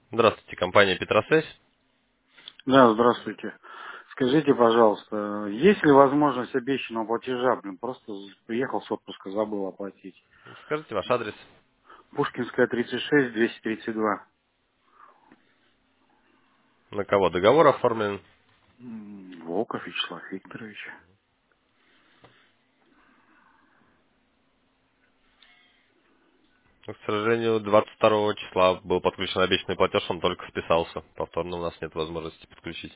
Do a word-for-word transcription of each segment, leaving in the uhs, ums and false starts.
Здравствуйте, компания Петросвязь. Да, здравствуйте. Скажите, пожалуйста, есть ли возможность обещанного платежа? Блин, просто приехал с отпуска, забыл оплатить. Скажите ваш адрес. Пушкинская, тридцать шесть, двести тридцать два. На кого договор оформлен? М, Волков Вячеслав Викторович. Ну, к сожалению, двадцать второго числа был подключен обещанный платеж, он только списался. Повторно у нас нет возможности подключить.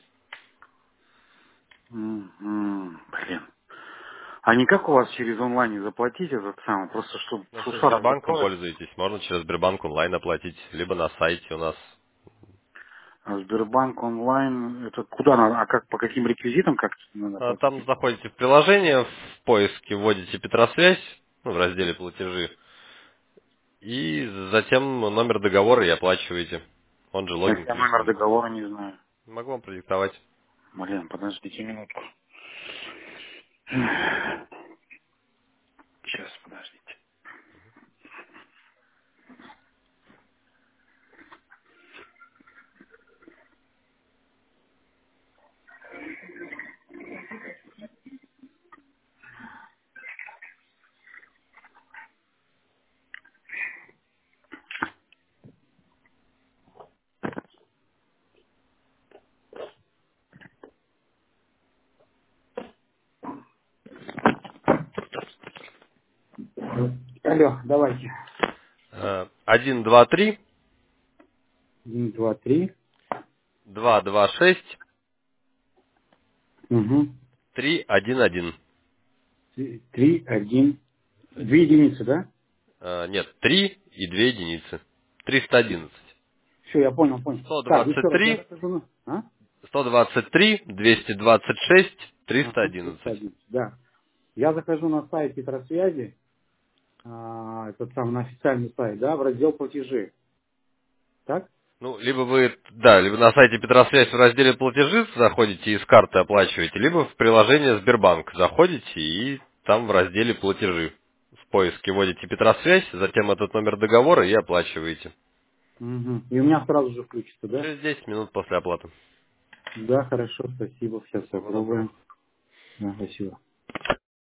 М, м, Блин. А никак у вас через онлайн не заплатить этот самый? Просто чтобы Ну, Если вы Шусаров Сбербанком закроет. пользуетесь, можно через Сбербанк онлайн оплатить, либо на сайте у нас. А Сбербанк онлайн, это куда надо? А как, по каким реквизитам как надо А, оплатить? Там заходите в приложение, в поиске вводите Петросвязь, ну, в разделе платежи, и затем номер договора и оплачиваете. Он же А логин если к я номер личному. договора не знаю? Могу вам продиктовать. Блин, подождите минутку. Сейчас, подождите. Алло, давайте. Э, один, два, три, Один, два, три. два, два, шесть, Угу. три, один, один. Три, три, один. Две единицы, да? Э, Нет, три и две единицы. Триста одиннадцать. Все, я понял, понял. Сто Так, двадцать еще раз, я три, захожу на... А? сто двадцать три, двести двадцать шесть, триста Ага, триста одиннадцать. одиннадцать, да. Я захожу на сайт Петросвязи, а, этот самый на официальный сайт, да, в раздел платежи. Так? Ну, либо вы, да, либо на сайте Петросвязь в разделе платежи заходите и с карты оплачиваете, либо в приложение Сбербанк заходите и там в разделе платежи. В поиске вводите Петросвязь, затем этот номер договора и оплачиваете. Угу. И у меня сразу же включится, да? Через десять минут после оплаты. Да, хорошо, спасибо. Сейчас Всего доброго. попробуем. Да, спасибо.